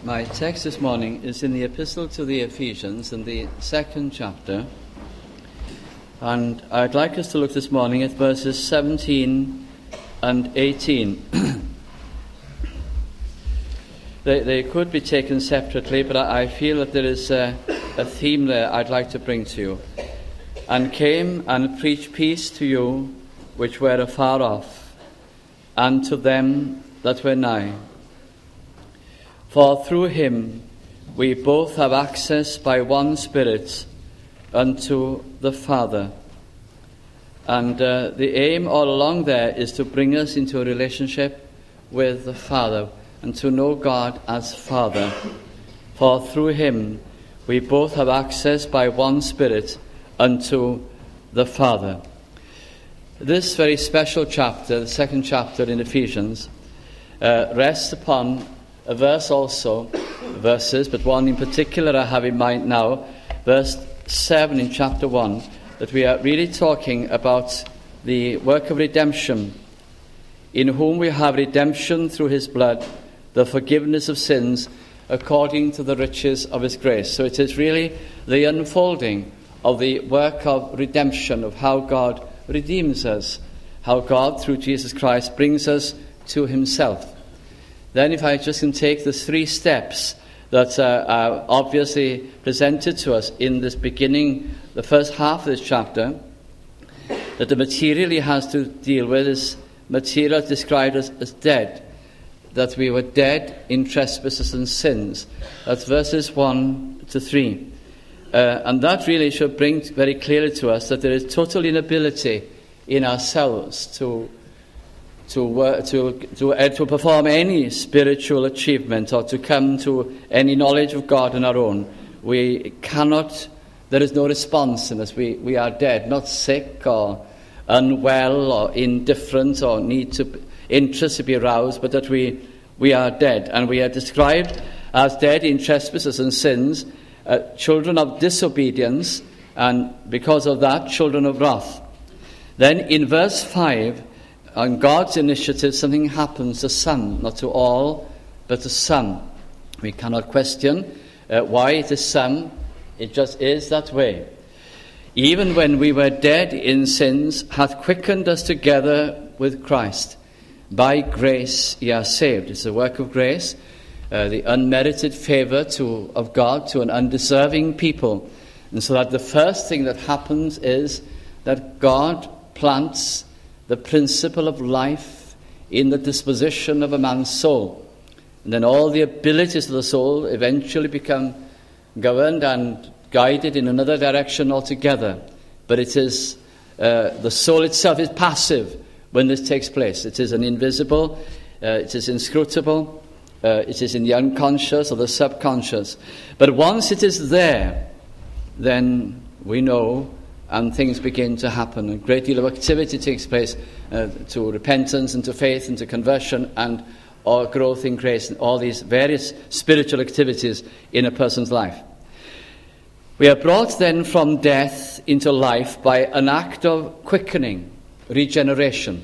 My text this morning is in the Epistle to the Ephesians, in the 2nd chapter. And I'd like us to look this morning at verses 17 and 18. They could be taken separately, but I feel that there is a theme there I'd like to bring to you. And came and preached peace to you which were afar off, and to them that were nigh. For through him we both have access by one Spirit unto the Father. And the aim all along there is to bring us into a relationship with the Father and to know God as Father. For through him we both have access by one Spirit unto the Father. This very special chapter, the 2nd chapter in Ephesians, rests upon a verse also, verses, but one in particular I have in mind now, verse 7 in chapter 1, that we are really talking about the work of redemption, in whom we have redemption through his blood, the forgiveness of sins, according to the riches of his grace. So it is really the unfolding of the work of redemption, of how God redeems us, how God, through Jesus Christ, brings us to himself. Then if I just can take the 3 steps that are obviously presented to us in this beginning, the first half of this chapter, that the material he has to deal with is material described as dead, that we were dead in trespasses and sins. That's verses 1 to 3. And that really should bring very clearly to us that there is total inability in ourselves to perform any spiritual achievement or to come to any knowledge of God on our own. We cannot, there is no response in us. We are dead, not sick or unwell or indifferent or need to interest to be aroused, but that we are dead. And we are described as dead in trespasses and sins, children of disobedience, and because of that, children of wrath. Then in verse 5, on God's initiative, something happens to some, not to all, but to some. We cannot question why it is some. It just is that way. Even when we were dead in sins, hath quickened us together with Christ. By grace ye are saved. It's a work of grace, the unmerited favour of God to an undeserving people. And so that the first thing that happens is that God plants the principle of life in the disposition of a man's soul. And then all the abilities of the soul eventually become governed and guided in another direction altogether. But it is, the soul itself is passive when this takes place. It is an invisible, it is inscrutable, it is in the unconscious or the subconscious. But once it is there, then we know and things begin to happen. A great deal of activity takes place to repentance and to faith and to conversion and or growth in grace and all these various spiritual activities in a person's life. We are brought then from death into life by an act of quickening, regeneration.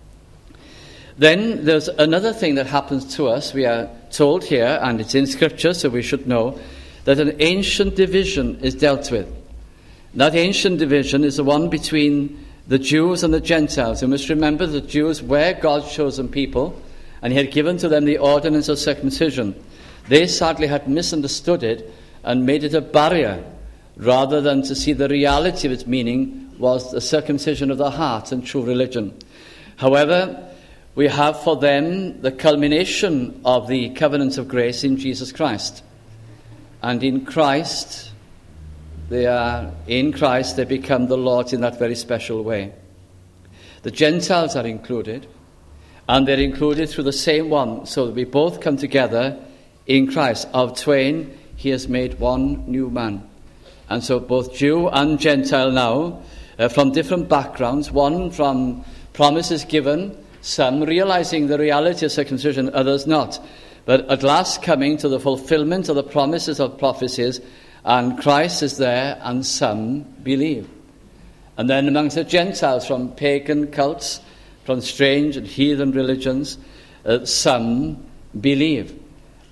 Then there's another thing that happens to us. We are told here, and it's in Scripture, so we should know, that an ancient division is dealt with. That ancient division is the one between the Jews and the Gentiles. You must remember the Jews were God's chosen people, and he had given to them the ordinance of circumcision. They sadly had misunderstood it and made it a barrier, rather than to see the reality of its meaning was the circumcision of the heart and true religion. However, we have for them the culmination of the covenant of grace in Jesus Christ. And in Christ, they become the Lord in that very special way. The Gentiles are included, and they're included through the same one, so that we both come together in Christ. Of twain, he has made one new man. And so both Jew and Gentile now, from different backgrounds, one from promises given, some realizing the reality of circumcision, others not. But at last coming to the fulfillment of the promises of prophecies, and Christ is there, and some believe. And then amongst the Gentiles, from pagan cults, from strange and heathen religions, some believe.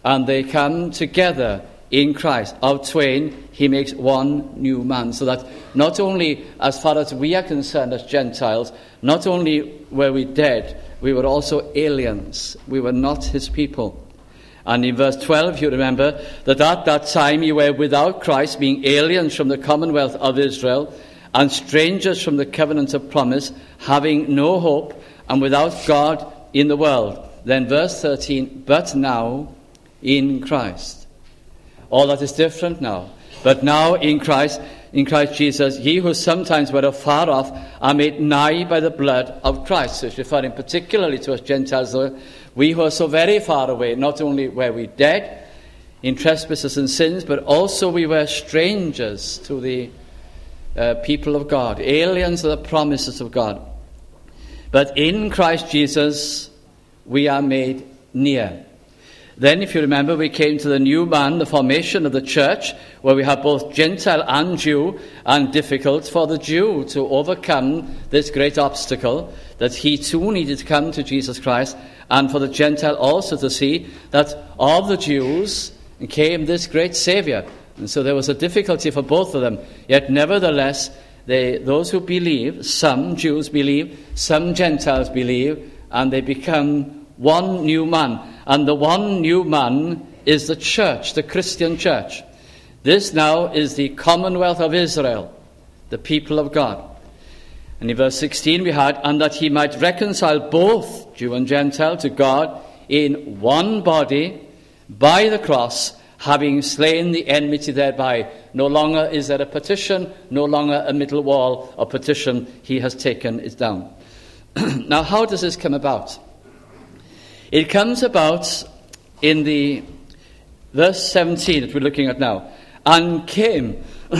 and they come together in Christ. Of twain, he makes one new man. So that not only, as far as we are concerned as Gentiles, not only were we dead, we were also aliens. We were not his people. And in verse 12, you remember that at that time you were without Christ, being aliens from the commonwealth of Israel, and strangers from the covenant of promise, having no hope, and without God in the world. Then verse 13, but now in Christ. All that is different now. But now in Christ Jesus, ye who sometimes were afar off are made nigh by the blood of Christ. So it's referring particularly to us Gentiles, though. We who are so very far away, not only were we dead in trespasses and sins, but also we were strangers to the people of God, aliens of the promises of God. But in Christ Jesus, we are made near. Then, if you remember, we came to the new man, the formation of the church, where we have both Gentile and Jew, and difficult for the Jew to overcome this great obstacle, that he too needed to come to Jesus Christ, and for the Gentile also to see that of the Jews came this great Saviour. And so there was a difficulty for both of them. Yet nevertheless, those who believe, some Jews believe, some Gentiles believe, and they become one new man. And the one new man is the church, the Christian church. This now is the commonwealth of Israel, the people of God. And in verse 16 we had, and that he might reconcile both Jew and Gentile to God in one body by the cross, having slain the enmity thereby. No longer is there a partition, no longer a middle wall of partition. He has taken it down. Now, how does this come about? It comes about in the verse 17 that we're looking at now. And came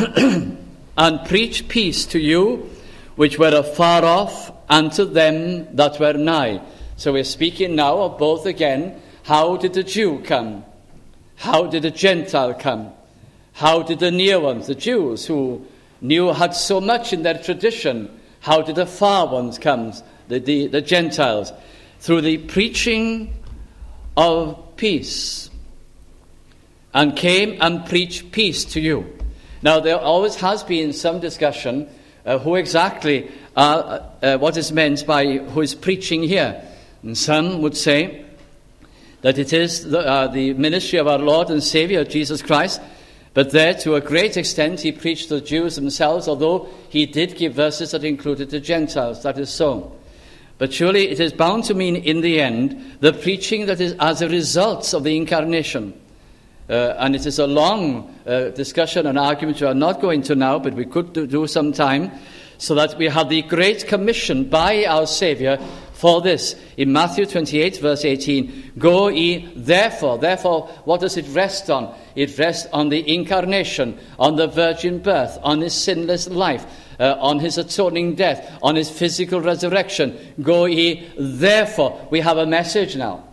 and preached peace to you which were afar off, and to them that were nigh. So we're speaking now of both again. How did the Jew come? How did the Gentile come? How did the near ones, the Jews who had so much in their tradition, how did the far ones come, the Gentiles? Through the preaching of peace. And came and preached peace to you. Now, there always has been some discussion who exactly what is meant by who is preaching here. And some would say that it is the ministry of our Lord and Saviour, Jesus Christ. But there, to a great extent, he preached to the Jews themselves, although he did give verses that included the Gentiles. That is so. But surely it is bound to mean, in the end, the preaching that is as a result of the incarnation. And it is a long discussion and argument we are not going to now, but we could do some time, so that we have the Great Commission by our Saviour for this. In Matthew 28, verse 18, go ye therefore. Therefore, what does it rest on? It rests on the incarnation, on the virgin birth, on his sinless life, on his atoning death, on his physical resurrection. Go ye therefore. We have a message now.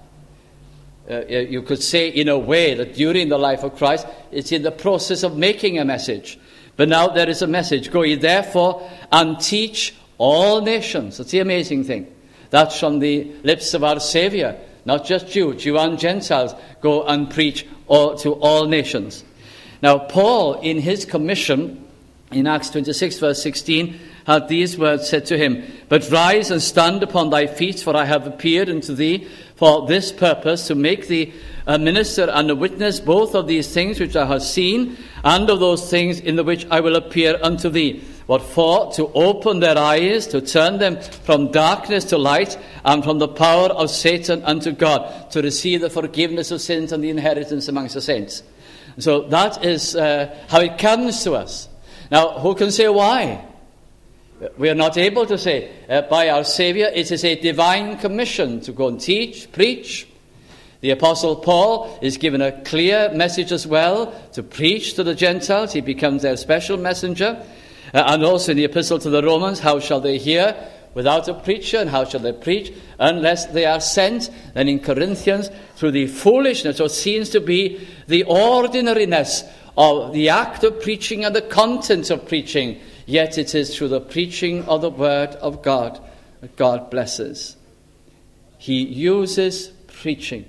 You could say in a way that during the life of Christ, it's in the process of making a message. But now there is a message. Go ye therefore and teach all nations. That's the amazing thing. That's from the lips of our Saviour. Not just Jew and Gentiles. Go and preach to all nations. Now Paul, in his commission, in Acts 26 verse 16, had these words said to him, but rise and stand upon thy feet, for I have appeared unto thee for this purpose, to make thee a minister and a witness both of these things which I have seen, and of those things in the which I will appear unto thee. What for? To open their eyes, to turn them from darkness to light, and from the power of Satan unto God, to receive the forgiveness of sins and the inheritance amongst the saints. So that is how it comes to us. Now, who can say why? We are not able to say. By our Saviour, it is a divine commission to go and teach, preach. The Apostle Paul is given a clear message as well to preach to the Gentiles. He becomes their special messenger. And also in the Epistle to the Romans, how shall they hear without a preacher, and how shall they preach unless they are sent? And in Corinthians, through the foolishness, or seems to be the ordinariness of the act of preaching and the content of preaching, yet it is through the preaching of the Word of God that God blesses. He uses preaching.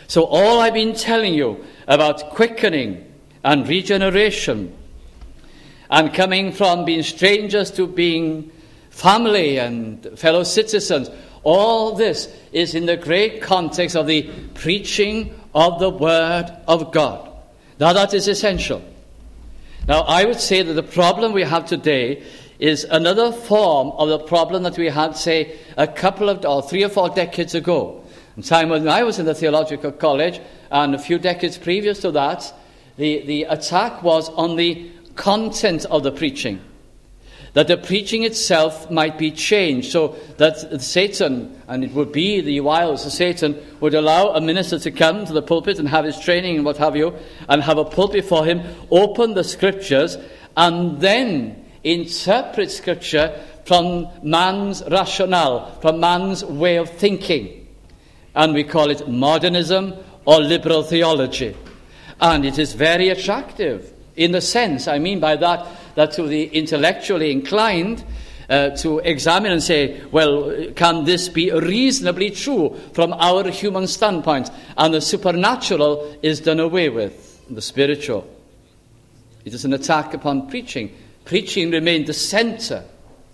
So all I've been telling you about quickening and regeneration and coming from being strangers to being family and fellow citizens, all this is in the great context of the preaching of the Word of God. Now that is essential. Now I would say that the problem we have today is another form of the problem that we had, say, a couple of, or 3 or 4 decades ago. In time when I was in the theological college, and a few decades previous to that, the attack was on the content of the preaching. That the preaching itself might be changed, so that Satan, and it would be the wiles of Satan, would allow a minister to come to the pulpit and have his training and what have you, and have a pulpit for him, open the Scriptures, and then interpret Scripture from man's rationale, from man's way of thinking. And we call it modernism or liberal theology. And it is very attractive in the sense, I mean by that to the intellectually inclined to examine and say, well, can this be reasonably true from our human standpoint? And the supernatural is done away with, the spiritual. It is an attack upon preaching. Preaching remained the center,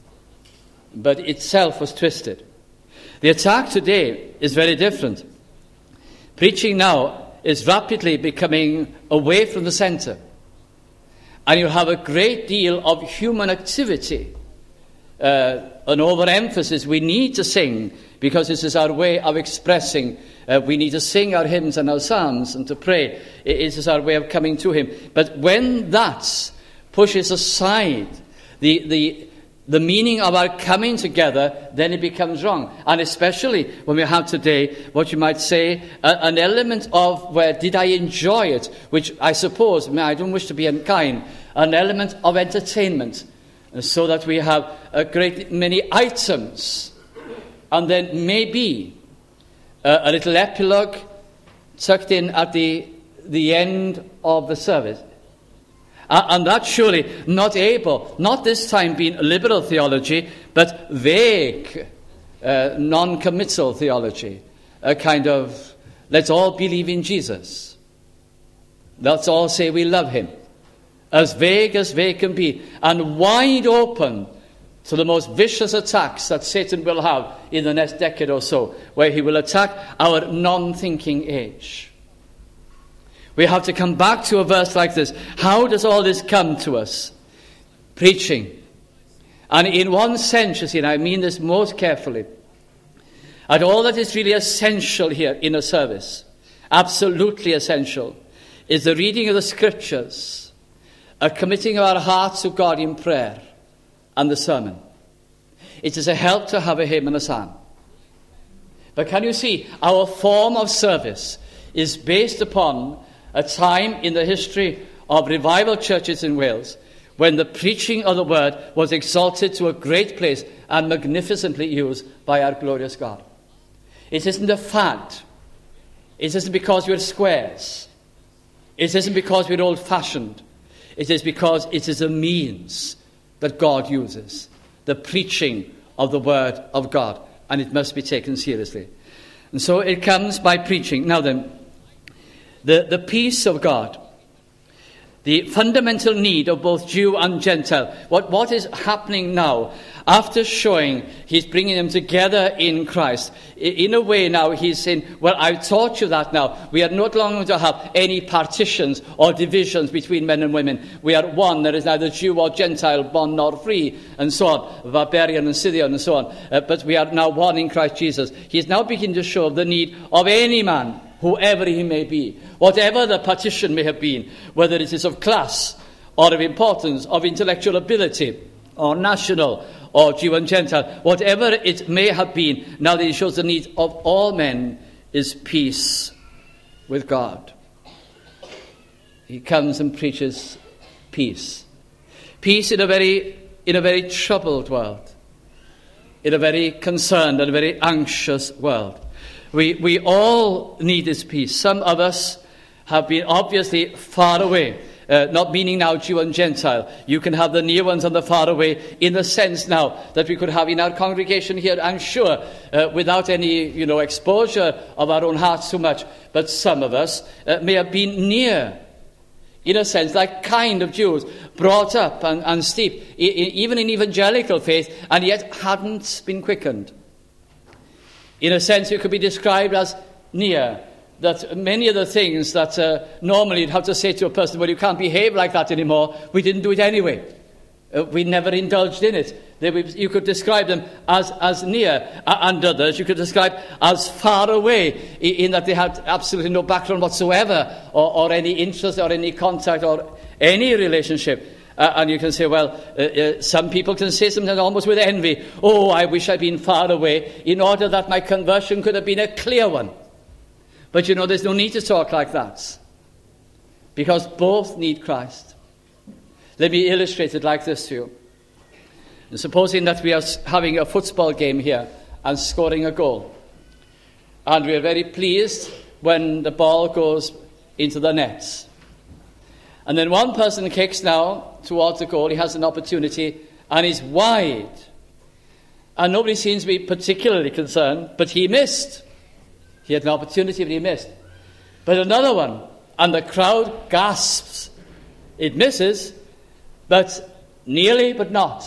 but itself was twisted. The attack today is very different. Preaching now is rapidly becoming away from the center. And you have a great deal of human activity, an overemphasis. We need to sing because this is our way of expressing. We need to sing our hymns and our psalms and to pray. It is our way of coming to Him. But when that pushes aside the meaning of our coming together, then it becomes wrong. And especially when we have today what you might say an element of where did I enjoy it, which I suppose, I don't wish to be unkind, an element of entertainment, so that we have a great many items, and then maybe a little epilogue tucked in at the end of the service. And that surely not this time being liberal theology, but vague, non-committal theology. A kind of, let's all believe in Jesus. Let's all say we love Him. As vague can be, and wide open to the most vicious attacks that Satan will have in the next decade or so, where he will attack our non-thinking age. We have to come back to a verse like this. How does all this come to us? Preaching. And in one sense, you see, and I mean this most carefully, at all that is really essential here in a service, absolutely essential, is the reading of the Scriptures, a committing of our hearts to God in prayer, and the sermon. It is a help to have a hymn and a psalm. But can you see, our form of service is based upon a time in the history of revival churches in Wales when the preaching of the Word was exalted to a great place and magnificently used by our glorious God. It isn't a fad. It isn't because we're squares. It isn't because we're old-fashioned. It is because it is a means that God uses, the preaching of the Word of God, and it must be taken seriously. And so it comes by preaching. Now then, the peace of God, the fundamental need of both Jew and Gentile. What is happening now? After showing He's bringing them together in Christ, in a way now He's saying, well, I've taught you that now. We are not longer to have any partitions or divisions between men and women. We are one. There is neither Jew or Gentile, bond nor free, and so on, barbarian and Scythian and so on. But we are now one in Christ Jesus. He is now beginning to show the need of any man, whoever he may be, whatever the partition may have been, whether it is of class or of importance, of intellectual ability, or national, or Jew and Gentile, whatever it may have been, now that he shows the need of all men is peace with God. He comes and preaches peace. Peace in a very troubled world, in a very concerned and a very anxious world. We all need this peace. Some of us have been obviously far away not meaning now Jew and Gentile. You can have the near ones and the far away in the sense now that we could have in our congregation here, I'm sure, without any, exposure of our own hearts too much. But some of us may have been near, in a sense, like kind of Jews, brought up and steeped, even in evangelical faith, and yet hadn't been quickened. In a sense, you could be described as near. That many of the things that normally you'd have to say to a person, well, you can't behave like that anymore, we didn't do it anyway. We never indulged in it. You could describe them as near, and others you could describe as far away, in that they had absolutely no background whatsoever, or any interest, or any contact, or any relationship. And you can say, well, some people can say sometimes almost with envy, oh, I wish I'd been far away, in order that my conversion could have been a clear one. But there's no need to talk like that, because both need Christ. Let me illustrate it like this to you. And supposing that we are having a football game here and scoring a goal, and we are very pleased when the ball goes into the nets. And then one person kicks now towards the goal, he has an opportunity, and he's wide. And nobody seems to be particularly concerned, but he missed. He had an opportunity, but he missed. But another one, and the crowd gasps. It misses, but nearly, but not.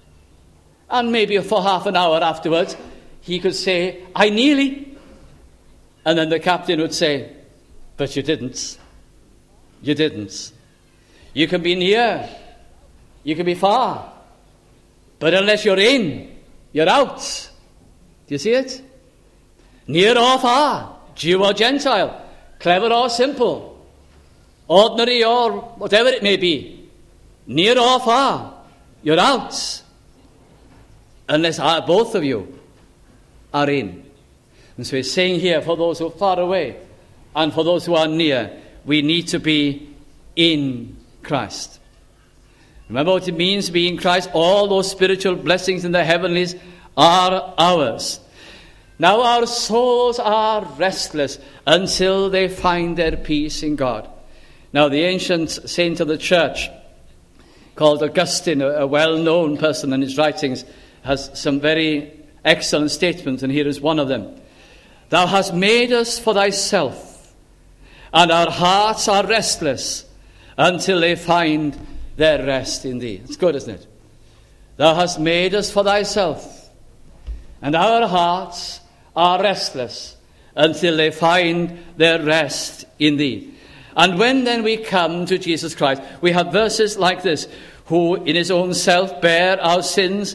And maybe for half an hour afterwards, he could say, I nearly. And then the captain would say, but you didn't. You didn't. You can be near. You can be far. But unless you're in, you're out. Do you see it? Near or far, Jew or Gentile, clever or simple, ordinary or whatever it may be, near or far, you're out. Unless both of you are in. And so he's saying here, for those who are far away and for those who are near, we need to be in Christ. Remember what it means to be in Christ? All those spiritual blessings in the heavenlies are ours. Now our souls are restless until they find their peace in God. Now the ancient saint of the church, called Augustine, a well-known person in his writings, has some very excellent statements, and here is one of them. Thou hast made us for thyself, and our hearts are restless until they find their rest in thee. It's good, isn't it? Thou hast made us for thyself, and our hearts are restless until they find their rest in thee. And when then we come to Jesus Christ, we have verses like this, who in his own self bare our sins,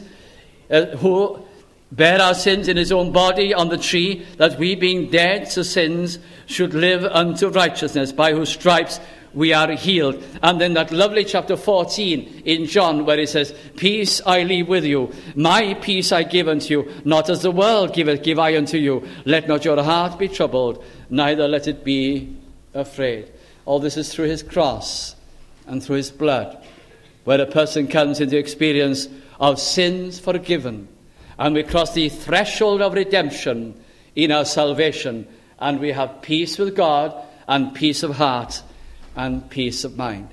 who bare our sins in his own body on the tree, that we being dead to sins should live unto righteousness, by whose stripes we are healed. And then that lovely chapter 14 in John, where he says, peace I leave with you, my peace I give unto you, not as the world giveth, give I unto you. Let not your heart be troubled, neither let it be afraid. All this is through his cross and through his blood, where a person comes into experience of sins forgiven, and we cross the threshold of redemption in our salvation, and we have peace with God and peace of heart and peace of mind.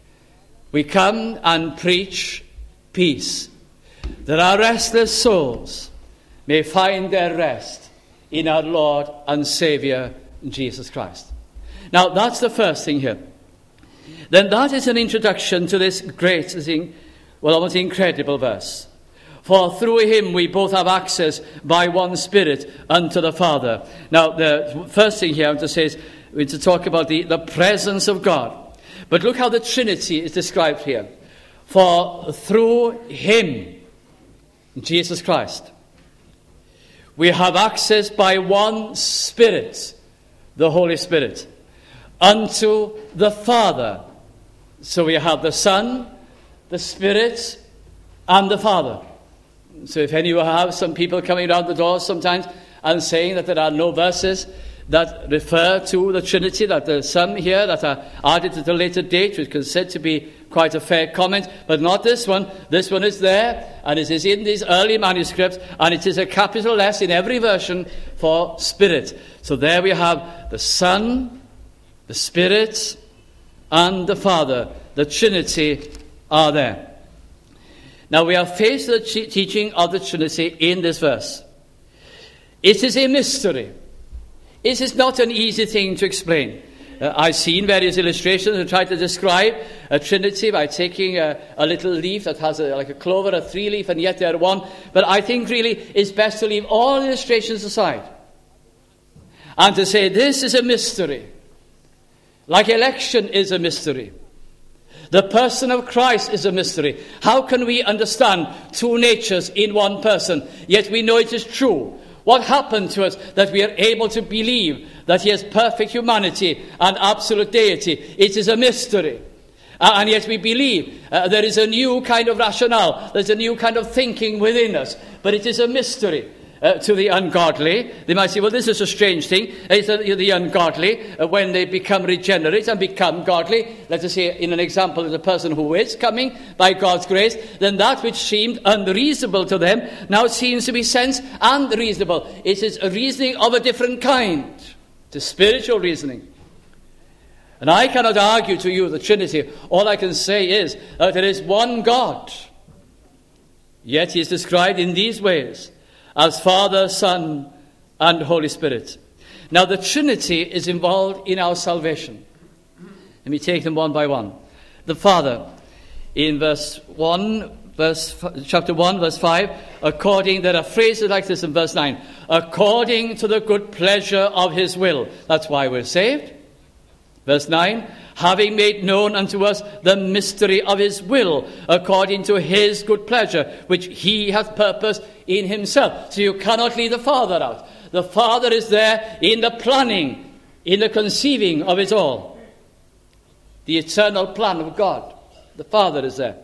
We come and preach peace, that our restless souls may find their rest in our Lord and Saviour, Jesus Christ. Now, that's the first thing here. Then that is an introduction to this great thing, well, almost incredible verse. For through him we both have access by one Spirit unto the Father. Now, the first thing here I want to say is we need to talk about the presence of God. But look how the Trinity is described here. For through him, Jesus Christ, we have access by one Spirit, the Holy Spirit, unto the Father. So we have the Son, the Spirit, and the Father. So if any of you have some people coming around the door sometimes and saying that there are no verses that refer to the Trinity, that there are some here that are added at a later date, which is said to be quite a fair comment, but not this one. This one is there, and it is in these early manuscripts, and it is a capital S in every version for Spirit. So there we have the Son, the Spirit, and the Father, the Trinity, are there. Now we are faced with the teaching of the Trinity in this verse. It is a mystery. It is not an easy thing to explain. I've seen various illustrations and tried to describe a Trinity by taking a little leaf that has like a clover, a 3-leaf, and yet they're one. But I think really it's best to leave all illustrations aside and to say this is a mystery. Like election is a mystery. The person of Christ is a mystery. How can we understand two natures in one person, yet we know it is true? What happened to us that we are able to believe that he has perfect humanity and absolute deity? It is a mystery. And yet we believe there is a new kind of rationale. There's a new kind of thinking within us. But it is a mystery to the ungodly. They might say, well, this is a strange thing. It's the ungodly, when they become regenerate and become godly, let us say in an example of the person who is coming by God's grace, then that which seemed unreasonable to them now seems to be sense and reasonable. It is a reasoning of a different kind. It is spiritual reasoning. And I cannot argue to you the Trinity. All I can say is that there is one God. Yet he is described in these ways: as Father, Son, and Holy Spirit. Now the Trinity is involved in our salvation. Let me take them one by one. The Father, in chapter 1, verse 5, there are phrases like this in verse 9. According to the good pleasure of his will. That's why we're saved. Verse 9, having made known unto us the mystery of his will, according to his good pleasure, which he hath purposed in himself. So you cannot leave the Father out. The Father is there in the planning, in the conceiving of it all. The eternal plan of God. The Father is there.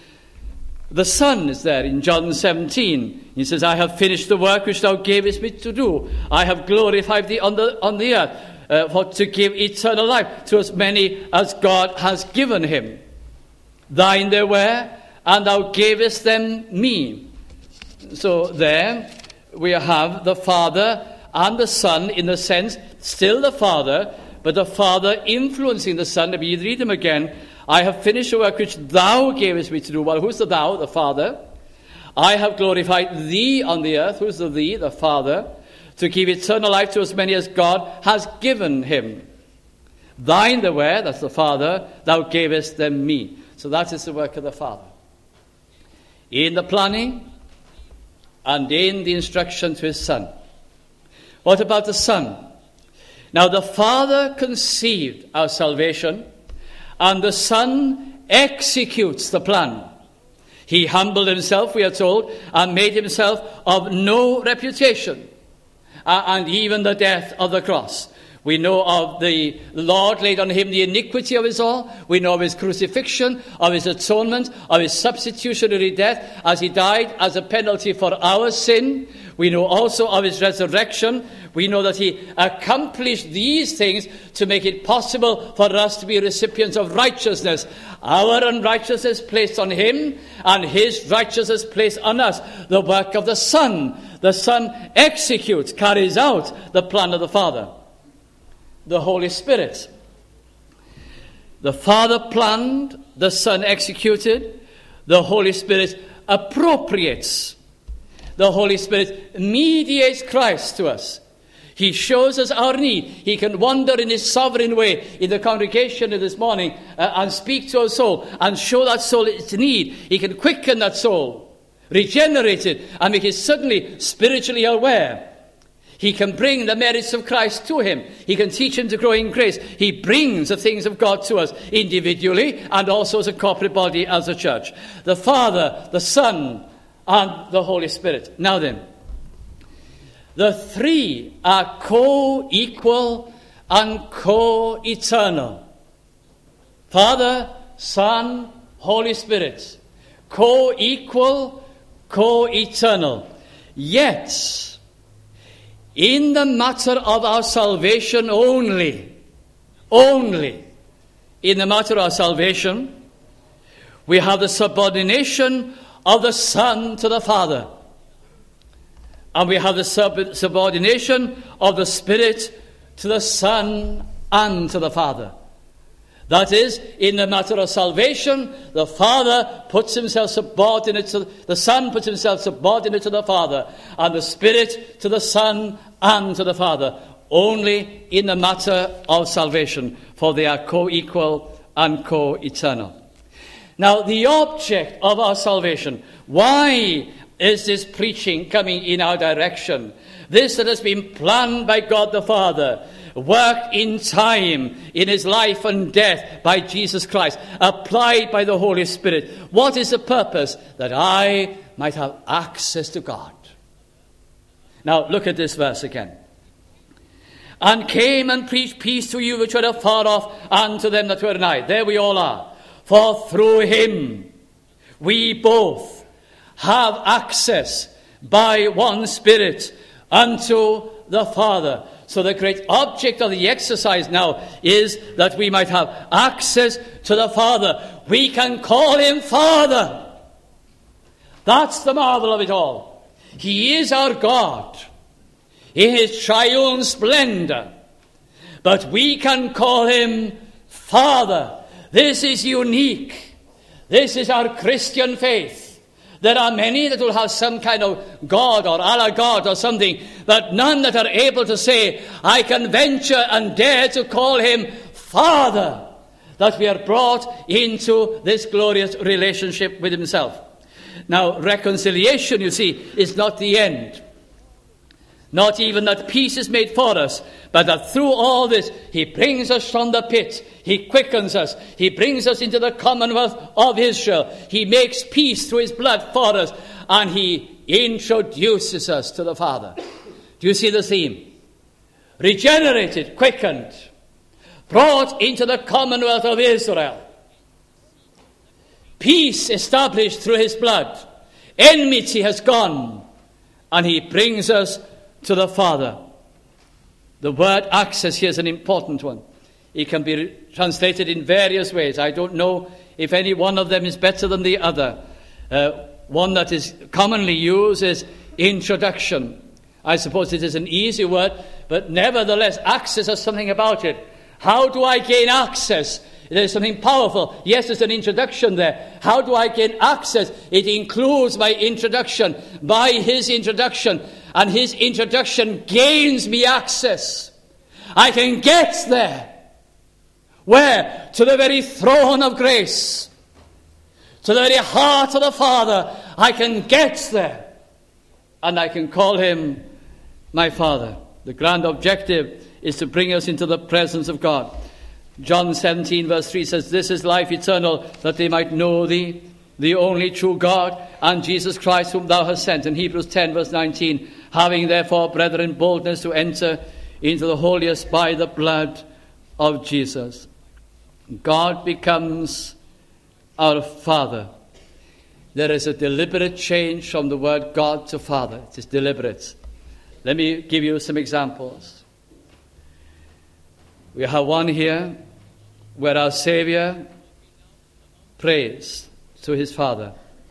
The Son is there in John 17. He says, I have finished the work which thou gavest me to do. I have glorified thee on the earth. For to give eternal life to as many as God has given him. Thine they were, and thou gavest them me. So there we have the Father and the Son, in the sense, still the Father, but the Father influencing the Son. Let me read them again. I have finished the work which thou gavest me to do. Well, who's the thou? The Father. I have glorified thee on the earth. Who's the thee? The Father. To give eternal life to as many as God has given him. Thine they were, that's the Father, thou gavest them me. So that is the work of the Father. In the planning and in the instruction to his Son. What about the Son? Now the Father conceived our salvation, and the Son executes the plan. He humbled himself, we are told, and made himself of no reputation. And even the death of the cross. We know of the Lord laid on him the iniquity of us all. We know of his crucifixion, of his atonement, of his substitutionary death as he died as a penalty for our sin. We know also of his resurrection. We know that he accomplished these things to make it possible for us to be recipients of righteousness. Our unrighteousness placed on him, and his righteousness placed on us. The work of the Son. The Son executes, carries out the plan of the Father. The Holy Spirit. The Father planned, the Son executed, the Holy Spirit appropriates. The Holy Spirit mediates Christ to us. He shows us our need. He can wander in his sovereign way in the congregation this morning and speak to our soul and show that soul its need. He can quicken that soul, regenerate it, and make it suddenly spiritually aware. He can bring the merits of Christ to him. He can teach him to grow in grace. He brings the things of God to us individually and also as a corporate body, as a church. The Father, the Son, and the Holy Spirit. Now then, the three are co-equal and co-eternal. Father, Son, Holy Spirit. Co-equal, co-eternal. Yet, in the matter of our salvation only in the matter of our salvation, we have the subordination of the Son to the Father. And we have the subordination of the Spirit to the Son and to the Father. That is, in the matter of salvation, the Father puts himself subordinate to the Son, puts himself subordinate to the Father, and the Spirit to the Son and to the Father. Only in the matter of salvation, for they are co-equal and co-eternal. Now, the object of our salvation, why is this preaching coming in our direction? This that has been planned by God the Father, worked in time, in his life and death by Jesus Christ, applied by the Holy Spirit. What is the purpose? That I might have access to God. Now, look at this verse again. And came and preached peace to you which were afar off, and to them that were nigh. There we all are. For through him we both have access by one Spirit unto the Father. So the great object of the exercise now is that we might have access to the Father. We can call him Father. That's the marvel of it all. He is our God in his triune splendor. But we can call him Father. This is unique. This is our Christian faith. There are many that will have some kind of God or a la God or something, but none that are able to say, I can venture and dare to call him Father, that we are brought into this glorious relationship with himself. Now, reconciliation, you see, is not the end. Not even that peace is made for us, but that through all this, he brings us from the pit. He quickens us. He brings us into the commonwealth of Israel. He makes peace through his blood for us, and he introduces us to the Father. Do you see the theme? Regenerated, quickened, brought into the commonwealth of Israel. Peace established through his blood. Enmity has gone, and he brings us to the Father. The word access here is an important one. It can be translated in various ways. I don't know if any one of them is better than the other. One that is commonly used is introduction. I suppose it is an easy word, but nevertheless, access has something about it. How do I gain access? There's something powerful. Yes, there's an introduction there. How do I gain access? It includes my introduction. By his introduction, and his introduction gains me access. I can get there. Where? To the very throne of grace. To the very heart of the Father. I can get there. And I can call him my Father. The grand objective is to bring us into the presence of God. John 17 verse 3 says, this is life eternal, that they might know thee, the only true God, and Jesus Christ whom thou hast sent. In Hebrews 10 verse 19, having therefore, brethren, boldness to enter into the holiest by the blood of Jesus. God becomes our Father. There is a deliberate change from the word God to Father. It is deliberate. Let me give you some examples. We have one here where our Savior prays to his Father.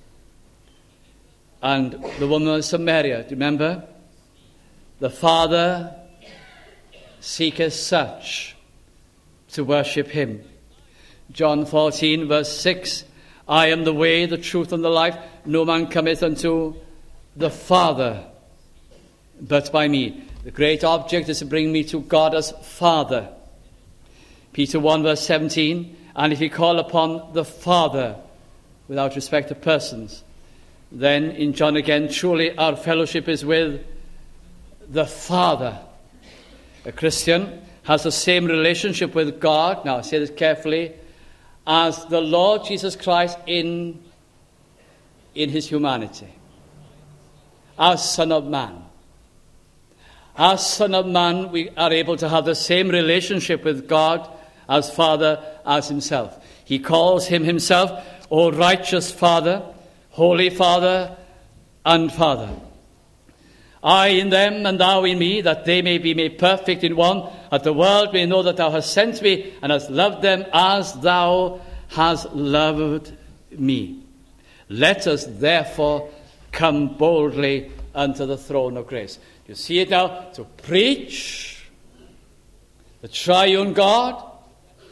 And the woman of Samaria, do you remember? The Father seeketh such to worship him. John 14 verse 6, I am the way, the truth, and the life. No man cometh unto the Father but by me. The great object is to bring me to God as Father. Peter 1 verse 17, and if you call upon the Father without respect to persons, then in John again, truly our fellowship is with the Father. A Christian has the same relationship with God, now I say this carefully, as the Lord Jesus Christ in his humanity. As Son of Man. As Son of Man, we are able to have the same relationship with God as Father, as himself. He calls him himself, O righteous Father, Holy Father, and Father. I in them, and thou in me, that they may be made perfect in one, that the world may know that thou hast sent me, and hast loved them as thou hast loved me. Let us therefore come boldly unto the throne of grace. You see it now? To preach the triune God,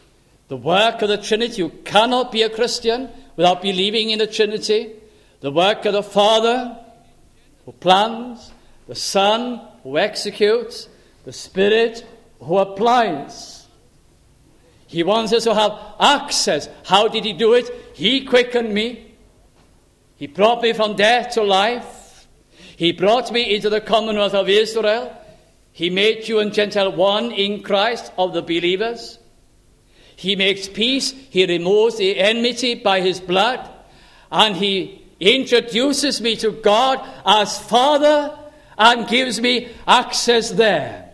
the work of the Trinity. You cannot be a Christian without believing in the Trinity. The work of the Father, who plans, the Son, who executes, the Spirit, who applies. He wants us to have access. How did he do it? He quickened me. He brought me from death to life. He brought me into the commonwealth of Israel. He made Jew and Gentile one in Christ of the believers. He makes peace. He removes the enmity by his blood. And he introduces me to God as Father and gives me access there.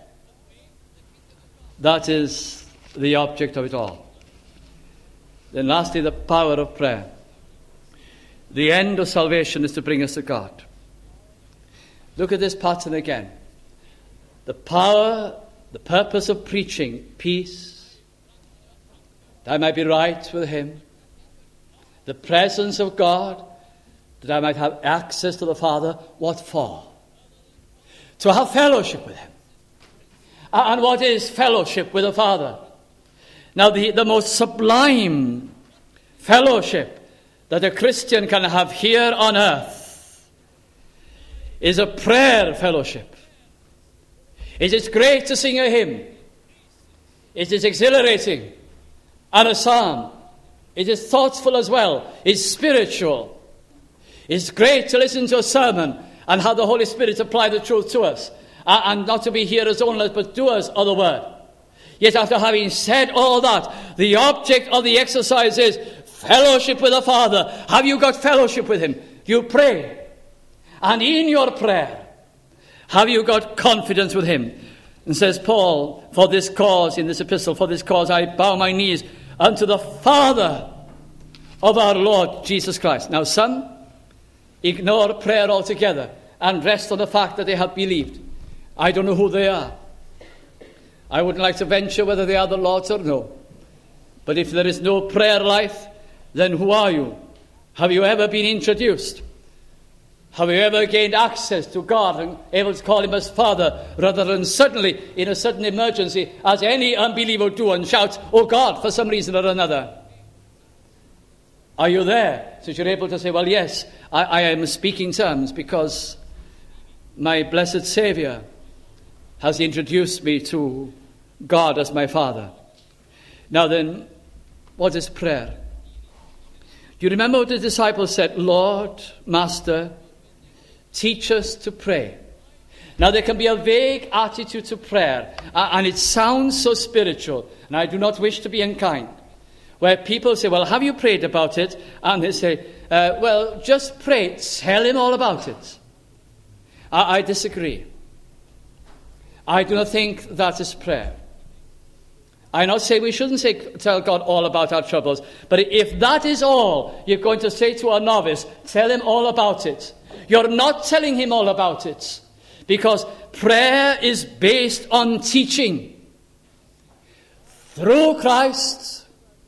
That is the object of it all. Then lastly, the power of prayer. The end of salvation is to bring us to God. Look at this pattern again. The power, the purpose of preaching, peace, that I might be right with him. The presence of God, that I might have access to the Father. What for? To have fellowship with him. And what is fellowship with the Father? Now, the most sublime fellowship that a Christian can have here on earth is a prayer fellowship. It is great to sing a hymn. It is exhilarating. And a psalm. It is thoughtful as well. It's spiritual. It's great to listen to a sermon and have the Holy Spirit apply the truth to us. And not to be hearers only, but doers of the word. Yet after having said all that, the object of the exercise is fellowship with the Father. Have you got fellowship with him? You pray. And in your prayer, have you got confidence with him? And says Paul, for this cause, in this epistle, for this cause I bow my knees unto the Father of our Lord Jesus Christ. Now some ignore prayer altogether and rest on the fact that they have believed. I don't know who they are. I wouldn't like to venture whether they are the Lord's or no. But if there is no prayer life, then who are you? Have you ever been introduced? Have you ever gained access to God and able to call him as Father, rather than suddenly, in a sudden emergency, as any unbeliever do, and shout, "Oh God," for some reason or another? Are you there? So you're able to say, well, yes, I am speaking terms because my blessed Saviour has introduced me to God as my Father. Now then, what is prayer? Do you remember what the disciples said? Lord, Master, teach us to pray. Now there can be a vague attitude to prayer, and it sounds so spiritual, and I do not wish to be unkind, where people say, well, have you prayed about it? And they say, well, just pray, tell him all about it. I disagree. I do not think that is prayer. I'm not saying we shouldn't tell God all about our troubles, but if that is all you're going to say to a novice, tell him all about it. You're not telling him all about it, because prayer is based on teaching. Through Christ,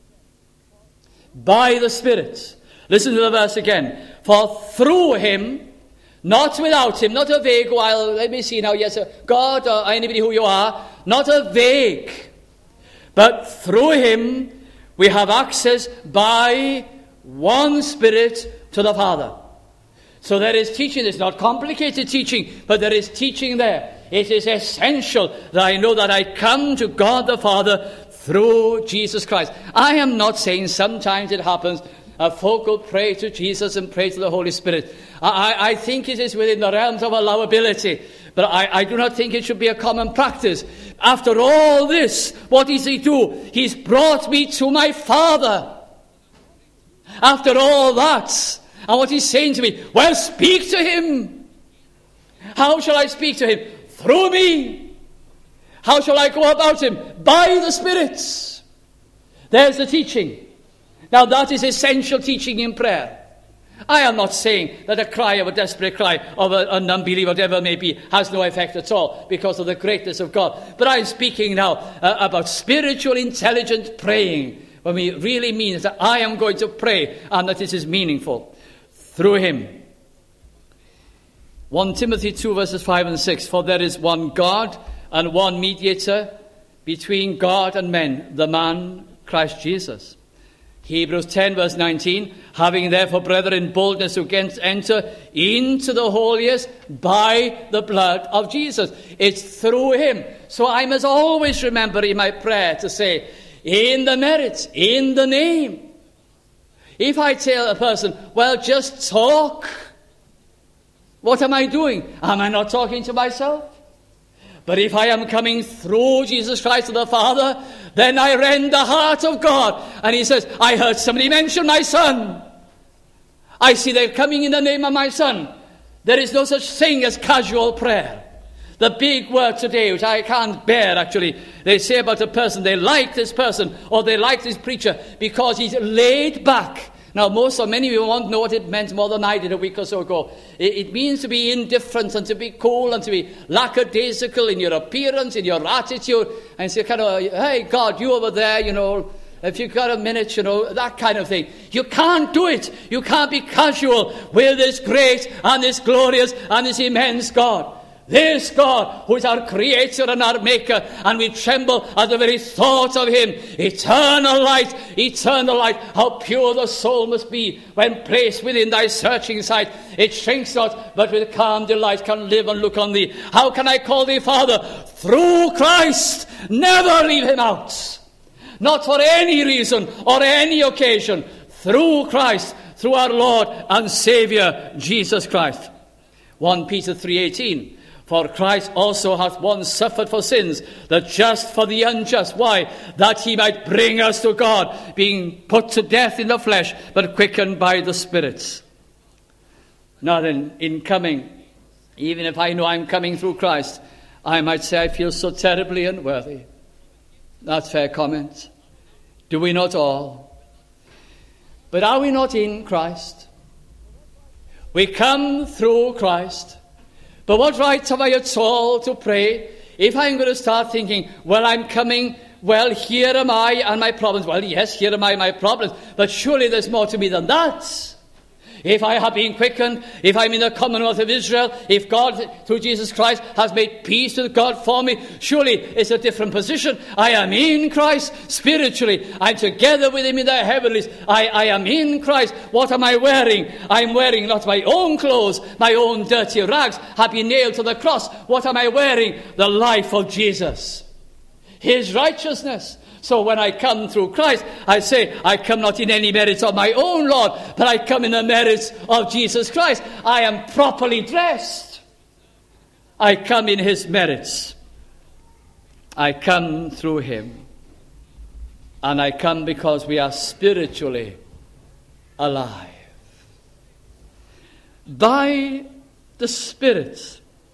by the Spirit. Listen to the verse again. For through him, not without him, not a vague, well, let me see now, yes, God or anybody who you are, not a vague, but through him we have access by one Spirit to the Father. So there is teaching. It's not complicated teaching, but there is teaching there. It is essential that I know that I come to God the Father through Jesus Christ. I am not saying sometimes it happens, folk will pray to Jesus and pray to the Holy Spirit. I think it is within the realms of allowability, but I do not think it should be a common practice. After all this, what does he do? He's brought me to my Father. After all that, and what he's saying to me, well, speak to him. How shall I speak to him? Through me. How shall I go about him? By the Spirit. There's the teaching. Now that is essential teaching in prayer. I am not saying that a cry of a desperate cry of an unbeliever, whatever it may be, has no effect at all because of the greatness of God. But I'm speaking now about spiritual, intelligent praying, when we really mean that I am going to pray and that it is meaningful. Through him. 1 Timothy 2 verses 5 and 6. For there is one God and one mediator between God and men, the man Christ Jesus. Hebrews 10 verse 19, having therefore, brethren, boldness to enter into the holiest by the blood of Jesus. It's through him. So I must always remember in my prayer to say, in the merits, in the name. If I tell a person, well, just talk, what am I doing? Am I not talking to myself? But if I am coming through Jesus Christ to the Father, then I rend the heart of God. And he says, I heard somebody mention my son. I see they're coming in the name of my son. There is no such thing as casual prayer. The big word today, which I can't bear actually, they say about a person, they like this person or they like this preacher because he's laid back. Now, many of you won't know what it meant more than I did a week or so ago. It means to be indifferent and to be cool and to be lackadaisical in your appearance, in your attitude. And say kind of, hey, God, you over there, if you've got a minute, that kind of thing. You can't do it. You can't be casual with this great and this glorious and this immense God. This God who is our creator and our maker, and we tremble at the very thought of him. Eternal light, how pure the soul must be when placed within thy searching sight. It shrinks not, but with calm delight can live and look on thee. How can I call thee Father? Through Christ. Never leave him out. Not for any reason or any occasion. Through Christ, through our Lord and Saviour, Jesus Christ. 1 Peter 3:18. For Christ also hath once suffered for sins, the just for the unjust. Why? That he might bring us to God, being put to death in the flesh, but quickened by the Spirit. Now then, in coming, even if I know I'm coming through Christ, I might say I feel so terribly unworthy. That's fair comment. Do we not all? But are we not in Christ? We come through Christ. But what right have I at all to pray if I'm going to start thinking, well, I'm coming, well, here am I and my problems. Well, yes, here am I and my problems. But surely there's more to me than that. If I have been quickened, if I'm in the Commonwealth of Israel, if God, through Jesus Christ, has made peace with God for me, surely it's a different position. I am in Christ spiritually. I'm together with him in the heavenlies. I am in Christ. What am I wearing? I'm wearing not my own clothes, my own dirty rags have been nailed to the cross. What am I wearing? The life of Jesus. His righteousness. So when I come through Christ, I say, I come not in any merits of my own, Lord, but I come in the merits of Jesus Christ. I am properly dressed. I come in his merits. I come through him. And I come because we are spiritually alive. By the Spirit.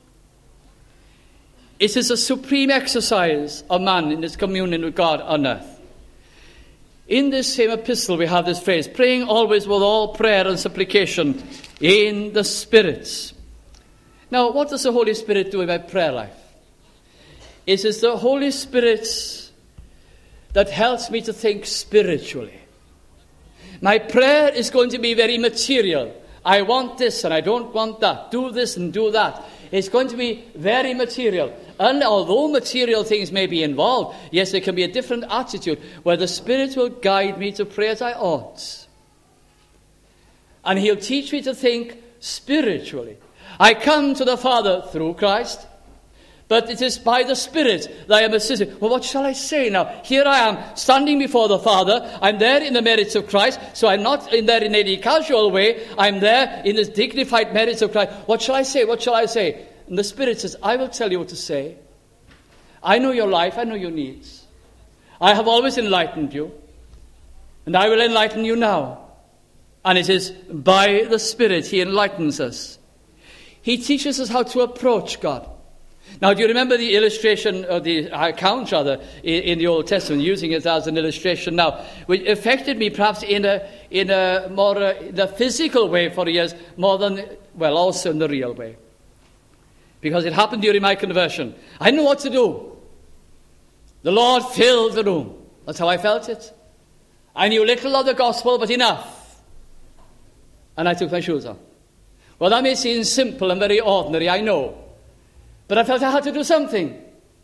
It is a supreme exercise of man in his communion with God on earth. In this same epistle we have this phrase, praying always with all prayer and supplication in the Spirit. Now, what does the Holy Spirit do in my prayer life? It is the Holy Spirit that helps me to think spiritually. My prayer is going to be very material. I want this and I don't want that. Do this and do that. It's going to be very material. And although material things may be involved, yes, there can be a different attitude where the Spirit will guide me to pray as I ought. And he'll teach me to think spiritually. I come to the Father through Christ, but it is by the Spirit that I am assisted. Well, what shall I say now? Here I am, standing before the Father. I'm there in the merits of Christ, so I'm not in there in any casual way. I'm there in the dignified merits of Christ. What shall I say? What shall I say? And the Spirit says, I will tell you what to say. I know your life. I know your needs. I have always enlightened you, and I will enlighten you now. And it is by the Spirit he enlightens us. He teaches us how to approach God. Now, do you remember the illustration, or the account, rather, in the Old Testament, using it as an illustration now, which affected me perhaps in a more the physical way for years, more than, well, also in the real way. Because it happened during my conversion. I didn't know what to do. The Lord filled the room. That's how I felt it. I knew little of the gospel, but enough. And I took my shoes off. Well, that may seem simple and very ordinary, I know. But I felt I had to do something.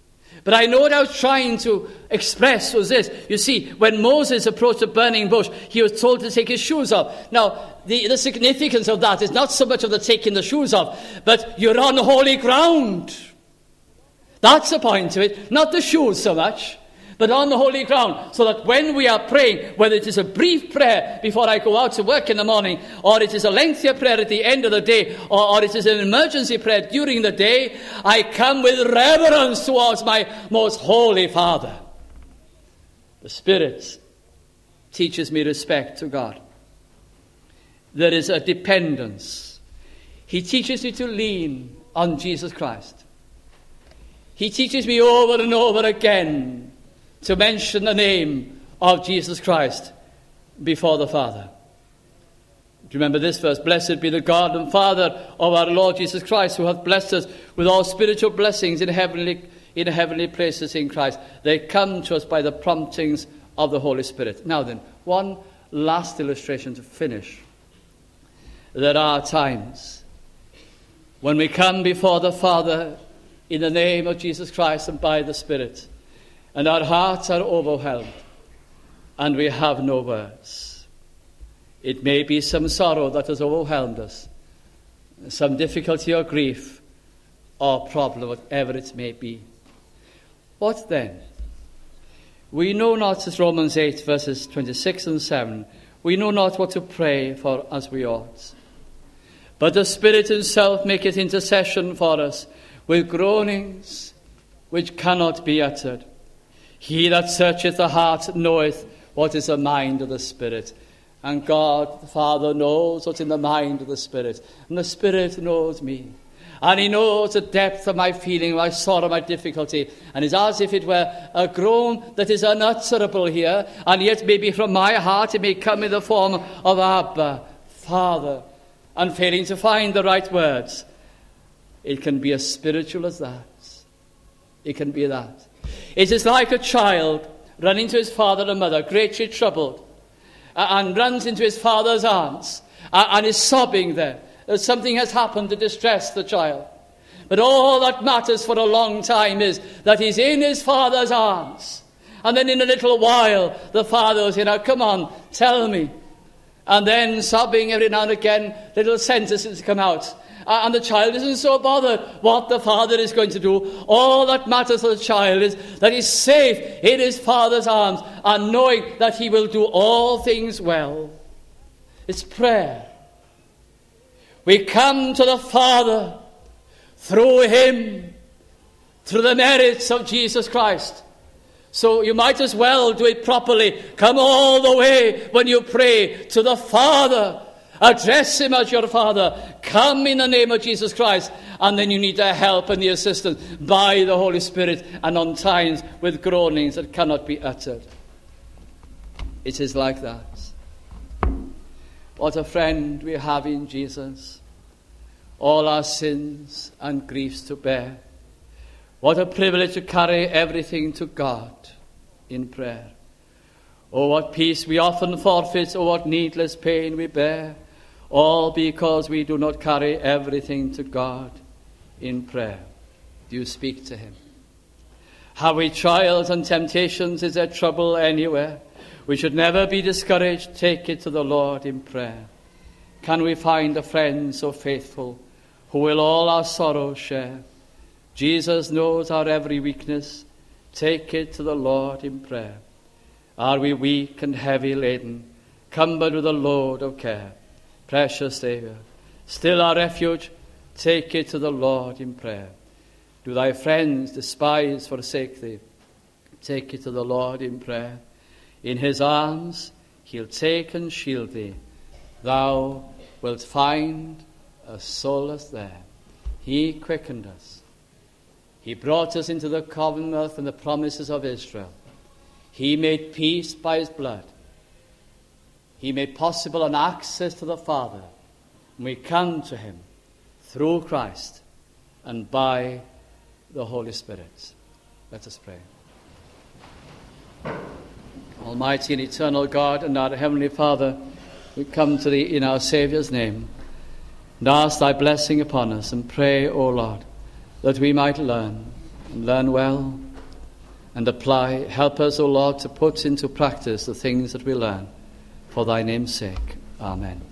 But I know what I was trying to express was this. You see, when Moses approached the burning bush, he was told to take his shoes off. Now, the significance of that is not so much of the taking the shoes off, but you're on holy ground. That's the point of it. Not the shoes so much, but on the holy ground. So that when we are praying, whether it is a brief prayer before I go out to work in the morning, or it is a lengthier prayer at the end of the day, or it is an emergency prayer during the day, I come with reverence towards my most holy Father. The Spirit teaches me respect to God. There is a dependence. He teaches me to lean on Jesus Christ. He teaches me over and over again to mention the name of Jesus Christ before the Father. Do you remember this verse? Blessed be the God and Father of our Lord Jesus Christ, who hath blessed us with all spiritual blessings in heavenly places in Christ. They come to us by the promptings of the Holy Spirit. Now then, one last illustration to finish. There are times when we come before the Father in the name of Jesus Christ and by the Spirit, and our hearts are overwhelmed, and we have no words. It may be some sorrow that has overwhelmed us, some difficulty or grief or problem, whatever it may be. What then? We know not, as Romans 8, verses 26 and 7, we know not what to pray for as we ought. But the Spirit himself maketh intercession for us with groanings which cannot be uttered. He that searcheth the heart knoweth what is the mind of the Spirit. And God, the Father, knows what's in the mind of the Spirit. And the Spirit knows me. And he knows the depth of my feeling, my sorrow, my difficulty. And it's as if it were a groan that is unutterable here. And yet maybe from my heart it may come in the form of Abba, Father. And failing to find the right words, it can be as spiritual as that. It can be that. It is like a child running to his father and mother, greatly troubled, and runs into his father's arms and is sobbing there. Something has happened to distress the child. But all that matters for a long time is that he's in his father's arms. And then in a little while, the father will say, now come on, tell me. And then sobbing every now and again, little sentences come out. And the child isn't so bothered what the father is going to do. All that matters to the child is that he's safe in his father's arms and knowing that he will do all things well. It's prayer. We come to the Father through him, through the merits of Jesus Christ. So you might as well do it properly. Come all the way when you pray to the Father. Address him as your Father. Come in the name of Jesus Christ. And then you need the help and the assistance by the Holy Spirit, and on times with groanings that cannot be uttered. It is like that. What a friend we have in Jesus. All our sins and griefs to bear. What a privilege to carry everything to God in prayer. Oh, what peace we often forfeit. Oh, what needless pain we bear. All because we do not carry everything to God in prayer. Do you speak to him? Have we trials and temptations? Is there trouble anywhere? We should never be discouraged. Take it to the Lord in prayer. Can we find a friend so faithful who will all our sorrows share? Jesus knows our every weakness. Take it to the Lord in prayer. Are we weak and heavy laden, cumbered with a load of care? Precious Saviour, still our refuge, take it to the Lord in prayer. Do thy friends despise, forsake thee? Take it to the Lord in prayer. In his arms he'll take and shield thee. Thou wilt find a solace there. He quickened us. He brought us into the commonwealth and the promises of Israel. He made peace by his blood. He made possible an access to the Father. And we come to him through Christ and by the Holy Spirit. Let us pray. Almighty and eternal God and our Heavenly Father, we come to thee in our Saviour's name and ask thy blessing upon us and pray, O Lord, that we might learn, and learn well, and apply. Help us, O Lord, to put into practice the things that we learn. For thy name's sake. Amen.